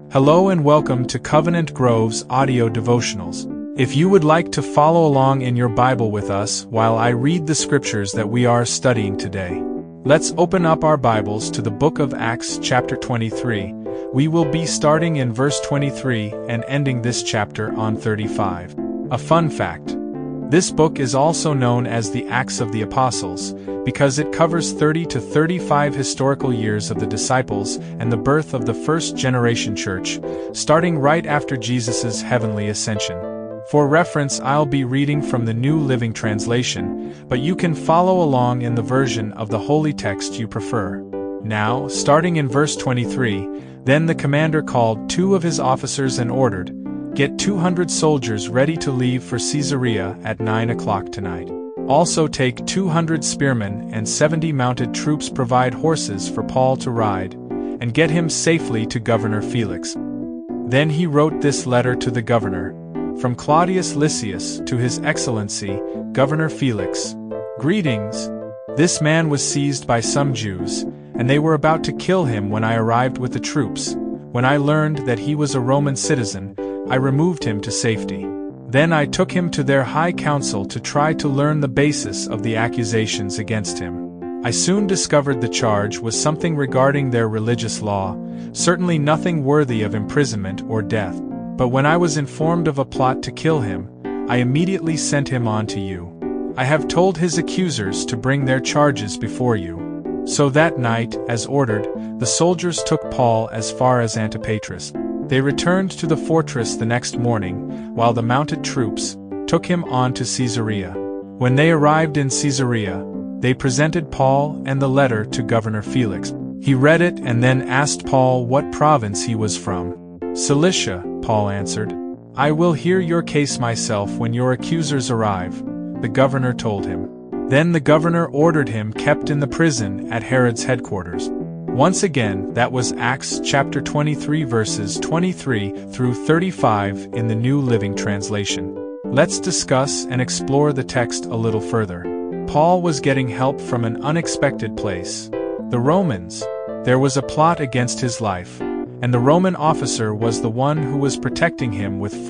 Hello and welcome to Covenant Grove's audio devotionals. If you would like to follow along in your Bible with us while I read the scriptures that we are studying today, let's open up our Bibles to the book of Acts chapter 23. We will be starting in verse 23 and ending this chapter on 35. A fun fact: this book is also known as the Acts of the Apostles, because it covers 30 to 35 historical years of the disciples and the birth of the first-generation church, starting right after Jesus' heavenly ascension. For reference, I'll be reading from the New Living Translation, but you can follow along in the version of the holy text you prefer. Now, starting in verse 23, then the commander called 2 of his officers and ordered, "Get 200 soldiers ready to leave for Caesarea at 9 o'clock tonight. Also take 200 spearmen and 70 mounted troops. Provide horses for Paul to ride, and get him safely to Governor Felix." Then he wrote this letter to the governor: "From Claudius Lysias to His Excellency, Governor Felix. Greetings. This man was seized by some Jews, and they were about to kill him when I arrived with the troops. When I learned that he was a Roman citizen, I removed him to safety. Then I took him to their high council to try to learn the basis of the accusations against him. I soon discovered the charge was something regarding their religious law, certainly nothing worthy of imprisonment or death. But when I was informed of a plot to kill him, I immediately sent him on to you. I have told his accusers to bring their charges before you." So that night, as ordered, the soldiers took Paul as far as Antipatris. They returned to the fortress the next morning, while the mounted troops took him on to Caesarea. When they arrived in Caesarea, they presented Paul and the letter to Governor Felix. He read it and then asked Paul what province he was from. "Cilicia," Paul answered. "I will hear your case myself when your accusers arrive," the governor told him. Then the governor ordered him kept in the prison at Herod's headquarters. Once again, that was Acts chapter 23 verses 23 through 35 in the New Living Translation. Let's discuss and explore the text a little further. Paul was getting help from an unexpected place: the Romans. There was a plot against his life, and the Roman officer was the one who was protecting him with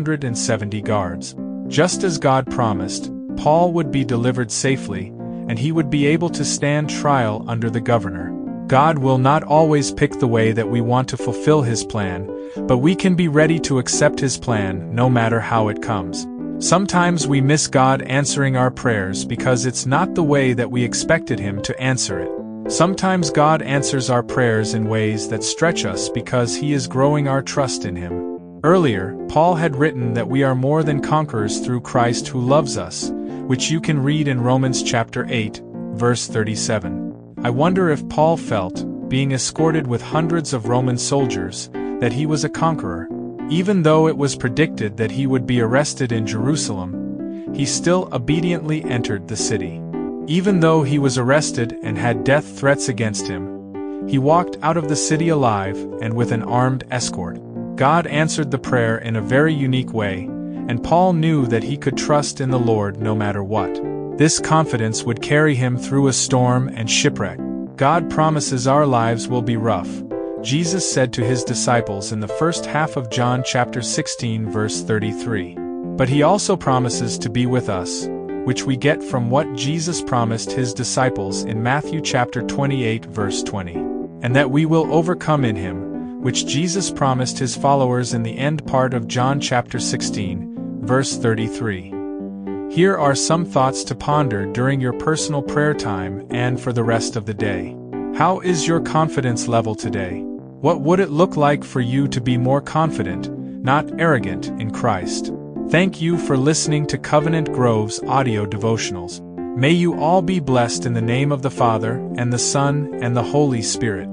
470 guards. Just as God promised, Paul would be delivered safely, and he would be able to stand trial under the governor. God will not always pick the way that we want to fulfill His plan, but we can be ready to accept His plan no matter how it comes. Sometimes we miss God answering our prayers because it's not the way that we expected Him to answer it. Sometimes God answers our prayers in ways that stretch us because He is growing our trust in Him. Earlier, Paul had written that we are more than conquerors through Christ who loves us, which you can read in Romans chapter 8, verse 37. I wonder if Paul felt, being escorted with hundreds of Roman soldiers, that he was a conqueror. Even though it was predicted that he would be arrested in Jerusalem, he still obediently entered the city. Even though he was arrested and had death threats against him, he walked out of the city alive and with an armed escort. God answered the prayer in a very unique way, and Paul knew that he could trust in the Lord no matter what. This confidence would carry him through a storm and shipwreck. God promises our lives will be rough. Jesus said to his disciples in the first half of John chapter 16 verse 33. But he also promises to be with us, which we get from what Jesus promised his disciples in Matthew chapter 28 verse 20. And that we will overcome in him, which Jesus promised his followers in the end part of John chapter 16, verse 33. Here are some thoughts to ponder during your personal prayer time and for the rest of the day. How is your confidence level today? What would it look like for you to be more confident, not arrogant, in Christ? Thank you for listening to Covenant Grove's audio devotionals. May you all be blessed in the name of the Father, and the Son, and the Holy Spirit.